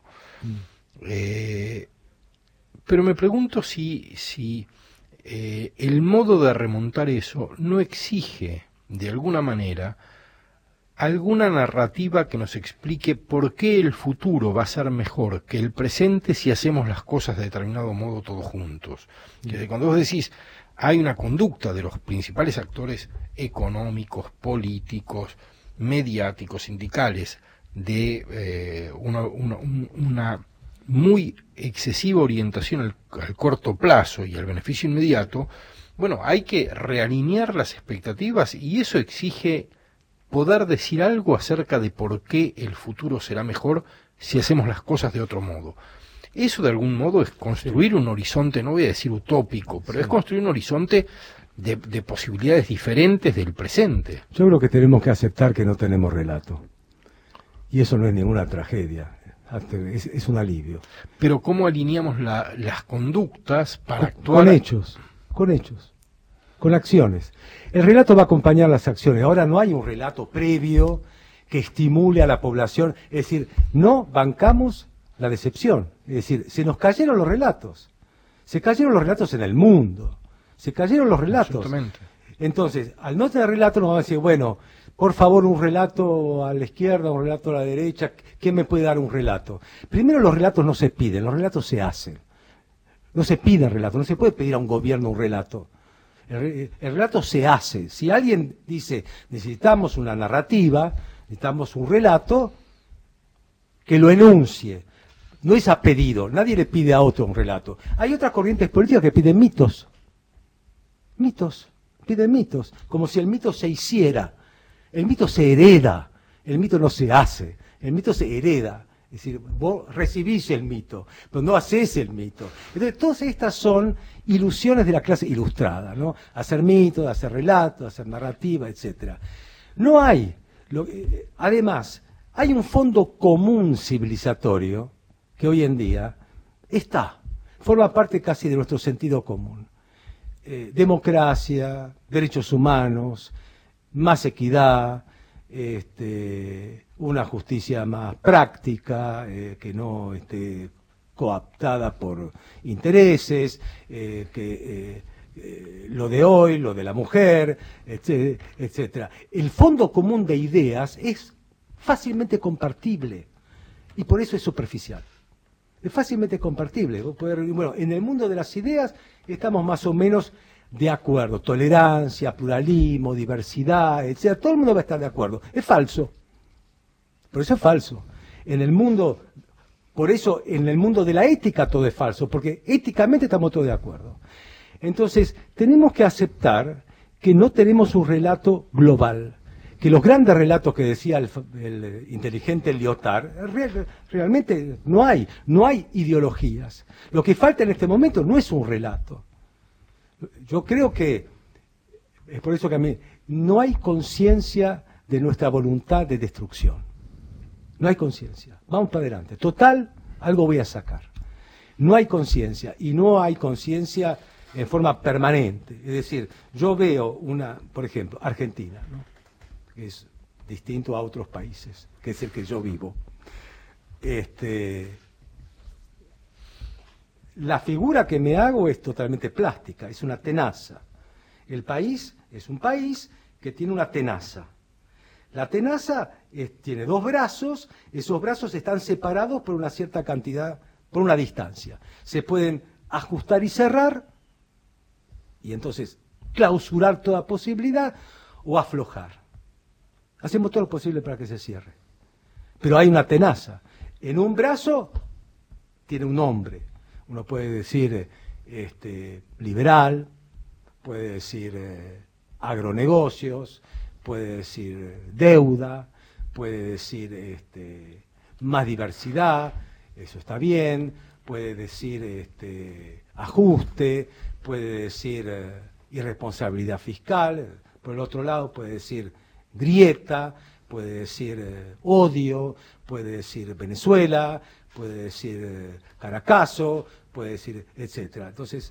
Pero me pregunto si el modo de remontar eso no exige, de alguna manera, alguna narrativa que nos explique por qué el futuro va a ser mejor que el presente si hacemos las cosas de determinado modo todos juntos. Que cuando vos decís hay una conducta de los principales actores económicos, políticos, mediáticos, sindicales, de una muy excesiva orientación al corto plazo y al beneficio inmediato. Bueno, hay que realinear las expectativas y eso exige poder decir algo acerca de por qué el futuro será mejor si hacemos las cosas de otro modo. Eso de algún modo es construir un horizonte, no voy a decir utópico, pero es construir un horizonte de posibilidades diferentes del presente. Yo creo que tenemos que aceptar que no tenemos relato. Y eso no es ninguna tragedia, es un alivio. Pero ¿cómo alineamos las conductas para actuar? Con hechos, con acciones. El relato va a acompañar las acciones. Ahora no hay un relato previo que estimule a la población. Es decir, no bancamos la decepción. Es decir, se nos cayeron los relatos. Se cayeron los relatos en el mundo. Se cayeron los relatos. Entonces, al no tener relato nos van a decir, bueno, por favor, un relato a la izquierda, un relato a la derecha. ¿Quién me puede dar un relato? Primero, los relatos no se piden, los relatos se hacen. No se piden relatos, no se puede pedir a un gobierno un relato. El relato se hace. Si alguien dice, necesitamos una narrativa, necesitamos un relato, que lo enuncie. No es a pedido, nadie le pide a otro un relato. Hay otras corrientes políticas que piden mitos. Piden mitos, como si el mito se hiciera. El mito se hereda, el mito no se hace, el mito se hereda. Es decir, vos recibís el mito, pero no hacés el mito. Entonces, todas estas son ilusiones de la clase ilustrada, ¿no? Hacer mitos, hacer relatos, hacer narrativa, etcétera. No hay, además, hay un fondo común civilizatorio que hoy en día forma parte casi de nuestro sentido común. Democracia, derechos humanos, más equidad, una justicia más práctica, que no esté coaptada por intereses, lo de hoy, lo de la mujer, etcétera. El fondo común de ideas es fácilmente compartible y por eso es superficial. Es fácilmente compartible. Bueno, en el mundo de las ideas estamos más o menos de acuerdo. Tolerancia, pluralismo, diversidad, etcétera. Todo el mundo va a estar de acuerdo. Es falso. Pero eso es falso. Por eso en el mundo de la ética todo es falso, porque éticamente estamos todos de acuerdo. Entonces, tenemos que aceptar que no tenemos un relato global. Que los grandes relatos que decía el inteligente Lyotard, realmente no hay ideologías. Lo que falta en este momento no es un relato. Yo creo que, es por eso que a mí, no hay conciencia de nuestra voluntad de destrucción. No hay conciencia. Vamos para adelante. Total, algo voy a sacar. No hay conciencia, y no hay conciencia en forma permanente. Es decir, yo veo por ejemplo, Argentina, ¿no? Que es distinto a otros países, que es el que yo vivo. La figura que me hago es totalmente plástica, es una tenaza. El país es un país que tiene una tenaza. La tenaza tiene dos brazos, esos brazos están separados por una cierta cantidad, por una distancia. Se pueden ajustar y cerrar, y entonces clausurar toda posibilidad, o aflojar. Hacemos todo lo posible para que se cierre. Pero hay una tenaza. En un brazo tiene un nombre. Uno puede decir liberal, puede decir agronegocios, puede decir deuda, puede decir más diversidad, eso está bien, puede decir ajuste, puede decir irresponsabilidad fiscal, por el otro lado puede decir grieta, puede decir odio, puede decir Venezuela, puede decir Caracazo, puede decir etcétera. Entonces,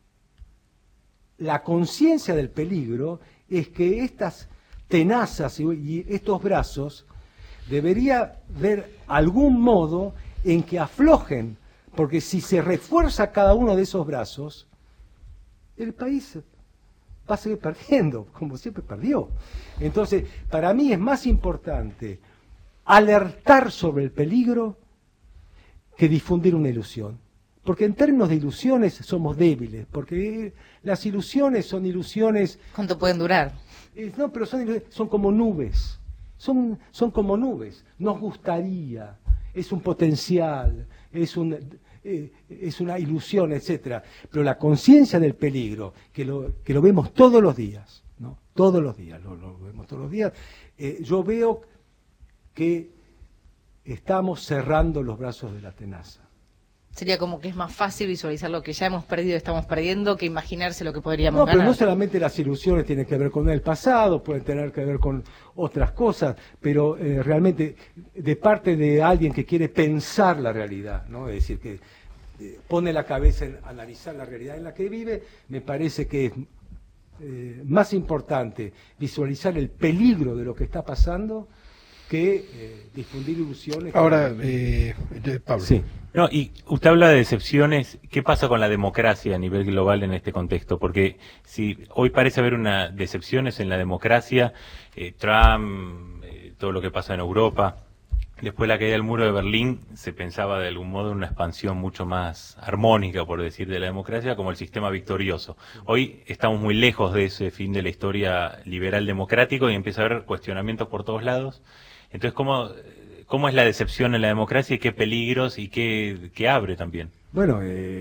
la conciencia del peligro es que estas tenazas y estos brazos debería haber algún modo en que aflojen, porque si se refuerza cada uno de esos brazos, el país va a seguir perdiendo, como siempre perdió. Entonces, para mí es más importante alertar sobre el peligro que difundir una ilusión. porque en términos de ilusiones somos débiles, porque las ilusiones son ilusiones... ¿Cuánto pueden durar? No, pero son como nubes, son como nubes. Nos gustaría, es un potencial, es una ilusión, etcétera. Pero la conciencia del peligro, que lo vemos todos los días, ¿no? Todos los días, lo vemos todos los días. Yo veo que estamos cerrando los brazos de la tenaza. Sería como que es más fácil visualizar lo que ya hemos perdido, estamos perdiendo, que imaginarse lo que podríamos No, ganar. pero no solamente las ilusiones tienen que ver con el pasado, pueden tener que ver con otras cosas, pero realmente de parte de alguien que quiere pensar la realidad, ¿no? Es decir, que pone la cabeza en analizar la realidad en la que vive, me parece que es más importante visualizar el peligro de lo que está pasando que difundir ilusiones. Ahora, Pablo. Sí. No, y usted habla de decepciones. ¿Qué pasa con la democracia a nivel global en este contexto? Porque si hoy parece haber una decepciones en la democracia, Trump, todo lo que pasa en Europa, después de la caída del muro de Berlín, se pensaba de algún modo en una expansión mucho más armónica, por decir, de la democracia, como el sistema victorioso. Hoy estamos muy lejos de ese fin de la historia liberal democrático y empieza a haber cuestionamientos por todos lados. Entonces, ¿cómo es la decepción en la democracia y qué peligros y qué abre también? Bueno,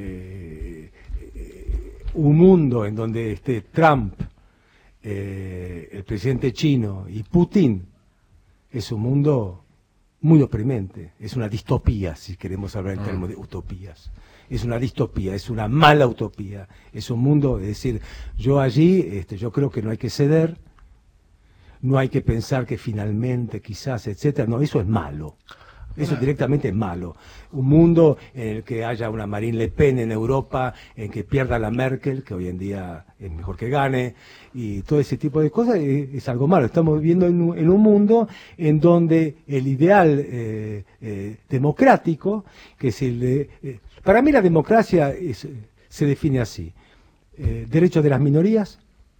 un mundo en donde esté Trump, el presidente chino y Putin, es un mundo muy oprimente, es una distopía, si queremos hablar en términos de utopías. Es una distopía, es una mala utopía, es un mundo, es decir, yo allí, yo creo que no hay que ceder, no hay que pensar que finalmente, quizás, etcétera. No, eso es malo. Eso directamente es malo. Un mundo en el que haya una Marine Le Pen en Europa, en que pierda la Merkel, que hoy en día es mejor que gane, y todo ese tipo de cosas es algo malo. Estamos viviendo en un mundo en donde el ideal democrático, que es para mí la democracia se define así: derechos de las minorías,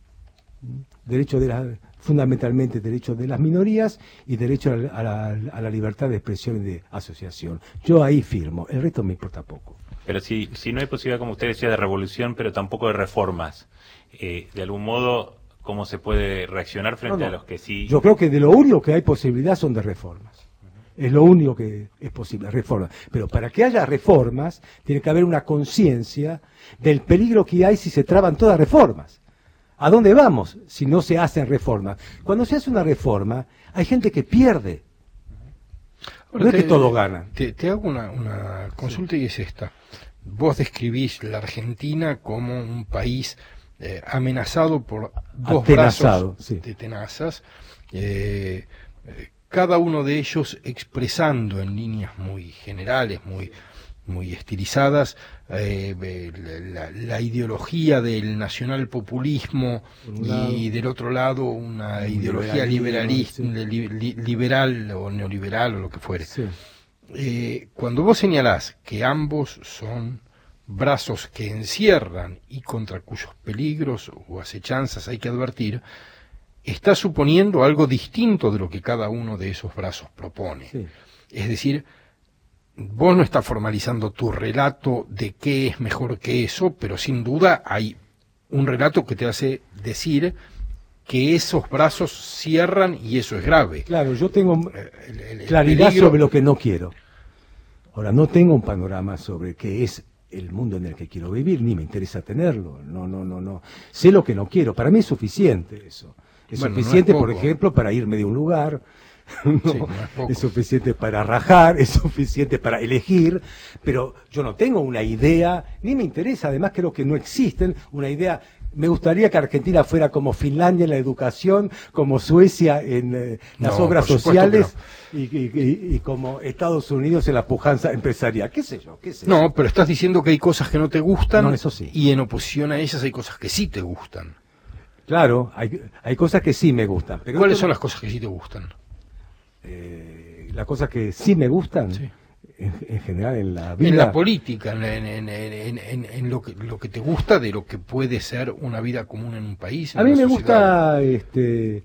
fundamentalmente derechos de las minorías y derecho a la libertad de expresión y de asociación. Yo ahí firmo, el resto me importa poco. Pero si no hay posibilidad, como usted decía, de revolución, pero tampoco de reformas, de algún modo, ¿cómo se puede reaccionar frente a los que sí? Yo creo que de lo único que hay posibilidad son de reformas. Es lo único que es posible, reformas. Pero para que haya reformas, tiene que haber una conciencia del peligro que hay si se traban todas reformas. ¿A dónde vamos si no se hacen reformas? Cuando se hace una reforma, hay gente que pierde. No es que todos ganan. Te hago una consulta y es esta. Vos describís la Argentina como un país amenazado por dos brazos de tenazas, cada uno de ellos expresando en líneas muy generales, muy estilizadas, la ideología del nacionalpopulismo y del otro lado una ideología liberalista, liberal o neoliberal o lo que fuere. Sí. Cuando vos señalás que ambos son brazos que encierran y contra cuyos peligros o acechanzas hay que advertir, estás suponiendo algo distinto de lo que cada uno de esos brazos propone. Sí. Es decir, vos no estás formalizando tu relato de qué es mejor que eso, pero sin duda hay un relato que te hace decir que esos brazos cierran y eso es grave. Claro, yo tengo claridad sobre lo que no quiero. Ahora, no tengo un panorama sobre qué es el mundo en el que quiero vivir, ni me interesa tenerlo. No. Sé lo que no quiero. Para mí es suficiente eso. Es suficiente, por ejemplo, para irme de un lugar. Es suficiente para rajar, es suficiente para elegir, pero yo no tengo una idea, ni me interesa, además creo que no existen una idea. Me gustaría que Argentina fuera como Finlandia en la educación, como Suecia en las obras sociales y como Estados Unidos en la pujanza empresarial, qué sé yo. No, pero estás diciendo que hay cosas que no te gustan, eso sí. Y en oposición a ellas hay cosas que sí te gustan. Claro, hay cosas que sí me gustan. Pero ¿cuáles son las cosas que sí te gustan? Las cosas que sí me gustan, sí. En general en la vida. En la política, en lo que te gusta de lo que puede ser una vida común en un país. A mí me gusta el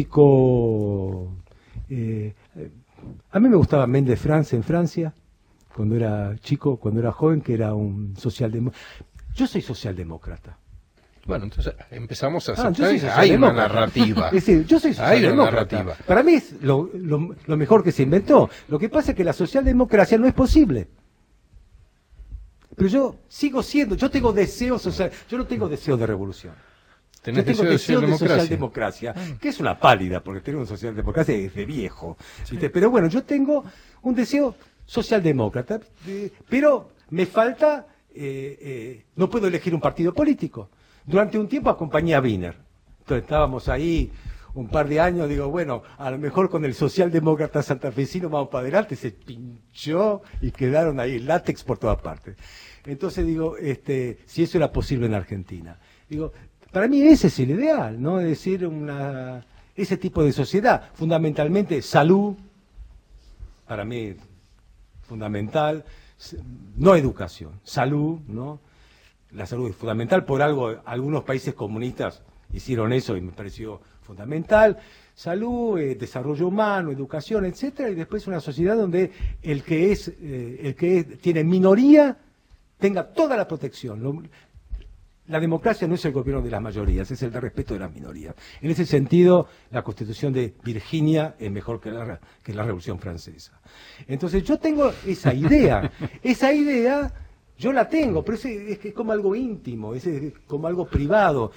político. A mí me gustaba Méndez France en Francia, cuando era chico, cuando era joven, que era un socialdemócrata. Yo soy socialdemócrata. Bueno, entonces empezamos a yo aceptar soy que hay una socialdemócrata. narrativa. Es decir, yo soy Hay una socialdemócrata. narrativa. Para mí es lo mejor que se inventó. Lo que pasa es que la socialdemocracia no es posible. Pero yo sigo siendo, yo tengo deseos social, yo no tengo deseo de revolución. Tenés Yo tengo deseo de deseo de socialdemocracia, que es una pálida, porque tener una socialdemocracia es de viejo. ¿Viste? Pero bueno, yo tengo un deseo socialdemócrata, pero me falta, no puedo elegir un partido político. Durante un tiempo acompañé a Wiener. Entonces estábamos ahí un par de años, digo, bueno, a lo mejor con el socialdemócrata santafesino vamos para adelante, se pinchó y quedaron ahí látex por todas partes. Entonces digo, si eso era posible en Argentina. Digo, para mí ese es el ideal, ¿no? Es decir, ese tipo de sociedad, fundamentalmente salud, para mí fundamental, no educación, salud, ¿no? La salud es fundamental, por algo algunos países comunistas hicieron eso y me pareció fundamental. Salud, desarrollo humano, educación, etcétera, y después una sociedad donde el que tiene minoría tenga toda la protección. La democracia no es el gobierno de las mayorías, es el de respeto de las minorías. En ese sentido, la Constitución de Virginia es mejor que la Revolución Francesa. Entonces yo tengo esa idea, yo la tengo, pero es como algo íntimo, es como algo privado.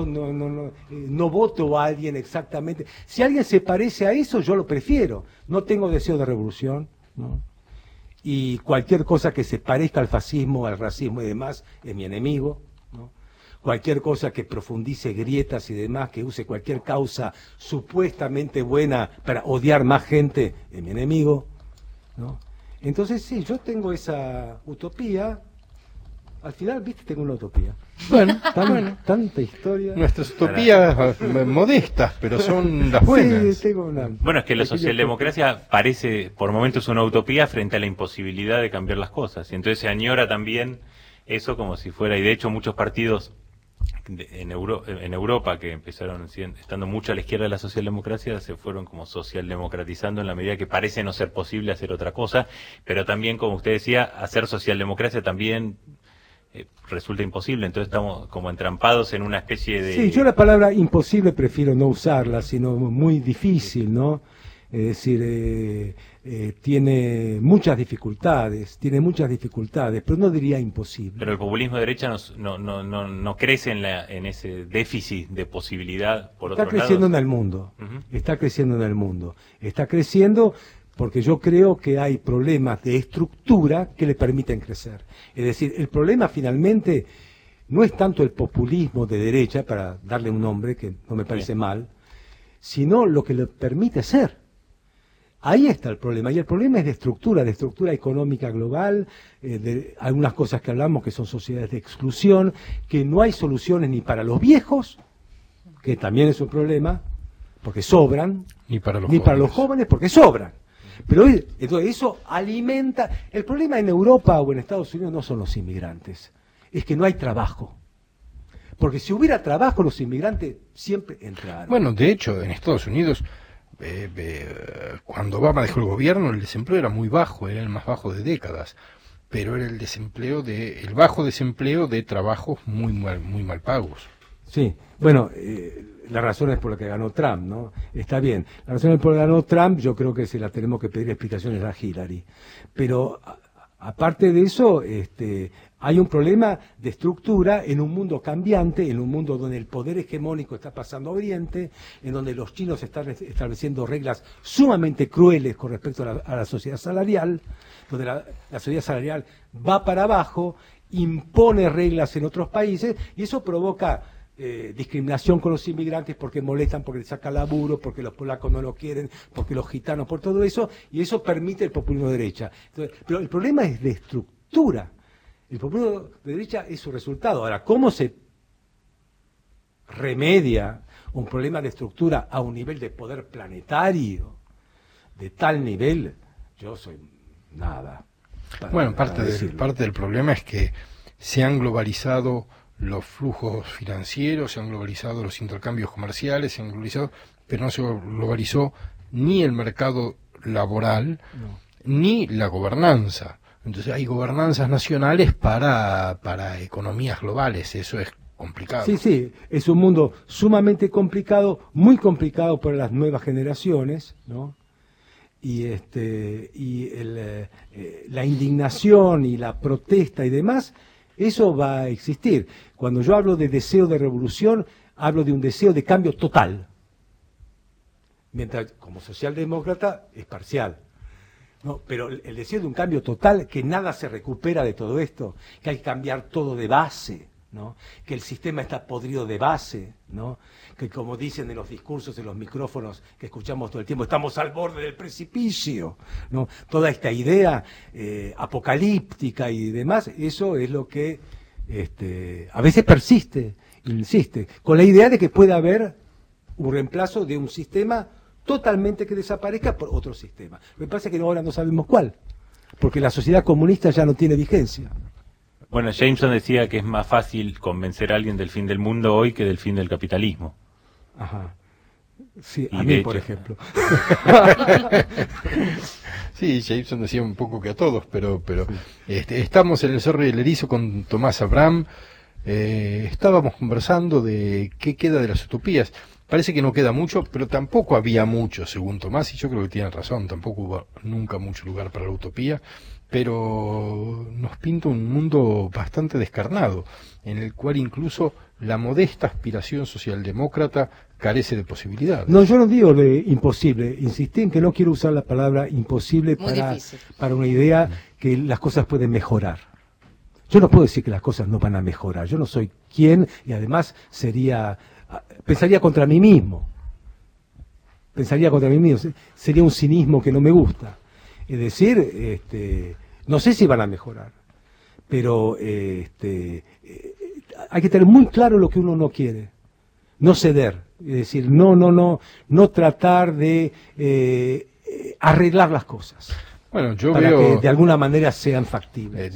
No voto a alguien exactamente. Si alguien se parece a eso, yo lo prefiero. No tengo deseo de revolución, ¿no? Y cualquier cosa que se parezca al fascismo, al racismo y demás, es mi enemigo, ¿no? Cualquier cosa que profundice grietas y demás, que use cualquier causa supuestamente buena para odiar más gente, es mi enemigo, ¿no? Entonces sí, yo tengo esa utopía. Al final, viste, tengo una utopía. Bueno, tanta historia. Nuestras utopías modestas, pero son las buenas. Sí, tengo una. Bueno, es que la socialdemocracia parece, por momentos, una utopía frente a la imposibilidad de cambiar las cosas. Y entonces se añora también eso como si fuera, y de hecho muchos partidos en Europa que empezaron estando mucho a la izquierda de la socialdemocracia se fueron como socialdemocratizando en la medida que parece no ser posible hacer otra cosa, pero también, como usted decía, hacer socialdemocracia también resulta imposible, entonces estamos como entrampados en una especie de... Sí, yo la palabra imposible prefiero no usarla, sino muy difícil, ¿no? Es decir, tiene muchas dificultades, pero no diría imposible. Pero el populismo de derecha no crece en ese déficit de posibilidad, por otro lado. Está creciendo en el mundo, está creciendo porque yo creo que hay problemas de estructura que le permiten crecer. Es decir, el problema finalmente no es tanto el populismo de derecha, para darle un nombre que no me parece mal, sino lo que le permite ser. Ahí está el problema, y el problema es de estructura económica global, de algunas cosas que hablamos que son sociedades de exclusión, que no hay soluciones ni para los viejos, que también es un problema, porque sobran, ni para los jóvenes, porque sobran. Pero entonces eso alimenta. El problema en Europa o en Estados Unidos no son los inmigrantes, es que no hay trabajo. Porque si hubiera trabajo, los inmigrantes siempre entraran. Bueno, de hecho, en Estados Unidos, cuando Obama dejó el gobierno, el desempleo era muy bajo, era el más bajo de décadas, pero era el bajo desempleo de trabajos muy mal pagos. Sí, bueno, la razón es por la que ganó Trump, ¿no? Está bien, la razón es por la que ganó Trump, yo creo que se la tenemos que pedir explicaciones a Hillary. Pero aparte de eso, hay un problema de estructura en un mundo cambiante, en un mundo donde el poder hegemónico está pasando a Oriente, en donde los chinos están estableciendo reglas sumamente crueles con respecto a la sociedad salarial, donde la sociedad salarial va para abajo, impone reglas en otros países, y eso provoca discriminación con los inmigrantes porque molestan, porque les sacan laburo, porque los polacos no lo quieren, porque los gitanos, por todo eso, y eso permite el populismo de derecha. Entonces, pero el problema es de estructura. El populismo de derecha es su resultado. Ahora, ¿cómo se remedia un problema de estructura a un nivel de poder planetario, de tal nivel? Yo soy nada. Bueno, parte del problema es que se han globalizado los flujos financieros, se han globalizado los intercambios comerciales, se han globalizado, pero no se globalizó ni el mercado laboral, ni la gobernanza. Entonces hay gobernanzas nacionales para economías globales, eso es complicado. Sí, es un mundo sumamente complicado, muy complicado para las nuevas generaciones, ¿no? Y la indignación y la protesta y demás, eso va a existir. Cuando yo hablo de deseo de revolución, hablo de un deseo de cambio total. Mientras, como socialdemócrata, es parcial. No, pero el deseo de un cambio total, que nada se recupera de todo esto, que hay que cambiar todo de base, ¿no? Que el sistema está podrido de base, ¿no? Que como dicen en los discursos, en los micrófonos que escuchamos todo el tiempo, estamos al borde del precipicio, ¿no? Toda esta idea apocalíptica y demás, eso es lo que a veces persiste, insiste, con la idea de que puede haber un reemplazo de un sistema totalmente que desaparezca por otro sistema. Lo que pasa es que ahora no sabemos cuál, porque la sociedad comunista ya no tiene vigencia. Bueno, Jameson decía que es más fácil convencer a alguien del fin del mundo hoy que del fin del capitalismo. Ajá. Sí, Y a mí, de por hecho. ejemplo. Sí, Jameson decía un poco que a todos, pero estamos en el Zorro y el Erizo con Tomás Abraham. Estábamos conversando de qué queda de las utopías. Parece que no queda mucho, pero tampoco había mucho, según Tomás, y yo creo que tiene razón, tampoco hubo nunca mucho lugar para la utopía, pero nos pinta un mundo bastante descarnado, en el cual incluso la modesta aspiración socialdemócrata carece de posibilidades. No, yo no digo de imposible, insistí en que no quiero usar la palabra imposible para una idea que las cosas pueden mejorar. Yo no puedo decir que las cosas no van a mejorar, yo no soy quien, y además pensaría contra mí mismo, sería un cinismo que no me gusta. Es decir, no sé si van a mejorar, pero hay que tener muy claro lo que uno no quiere, no ceder, es decir, no tratar de arreglar las cosas. Bueno, yo para veo que de alguna manera sean factibles.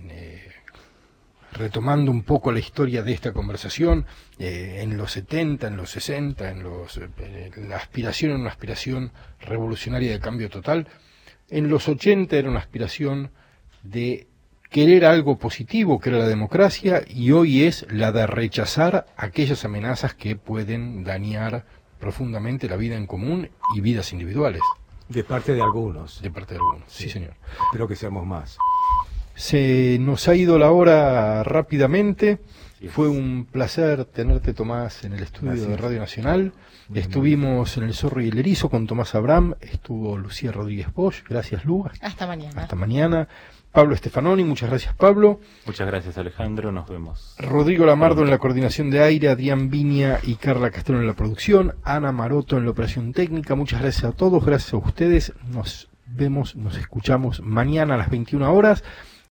Retomando un poco la historia de esta conversación, en los 70, en los 60, la aspiración era una aspiración revolucionaria de cambio total. En los 80 era una aspiración de querer algo positivo, que era la democracia, y hoy es la de rechazar aquellas amenazas que pueden dañar profundamente la vida en común y vidas individuales. De parte de algunos. De parte de algunos, sí señor. Espero que seamos más. Se nos ha ido la hora rápidamente. Fue un placer tenerte, Tomás, en el estudio de Radio Nacional. Estuvimos en el Zorro y el Erizo con Tomás Abraham. Estuvo Lucía Rodríguez Bosch. Gracias, Lu. Hasta mañana. Hasta mañana. Pablo Stefanoni, muchas gracias, Pablo. Muchas gracias, Alejandro. Nos vemos. Rodrigo Lamardo en la coordinación de aire, Adrián Viña y Carla Castelo en la producción, Ana Maroto en la operación técnica. Muchas gracias a todos, gracias a ustedes. Nos vemos, nos escuchamos mañana a las 21 horas.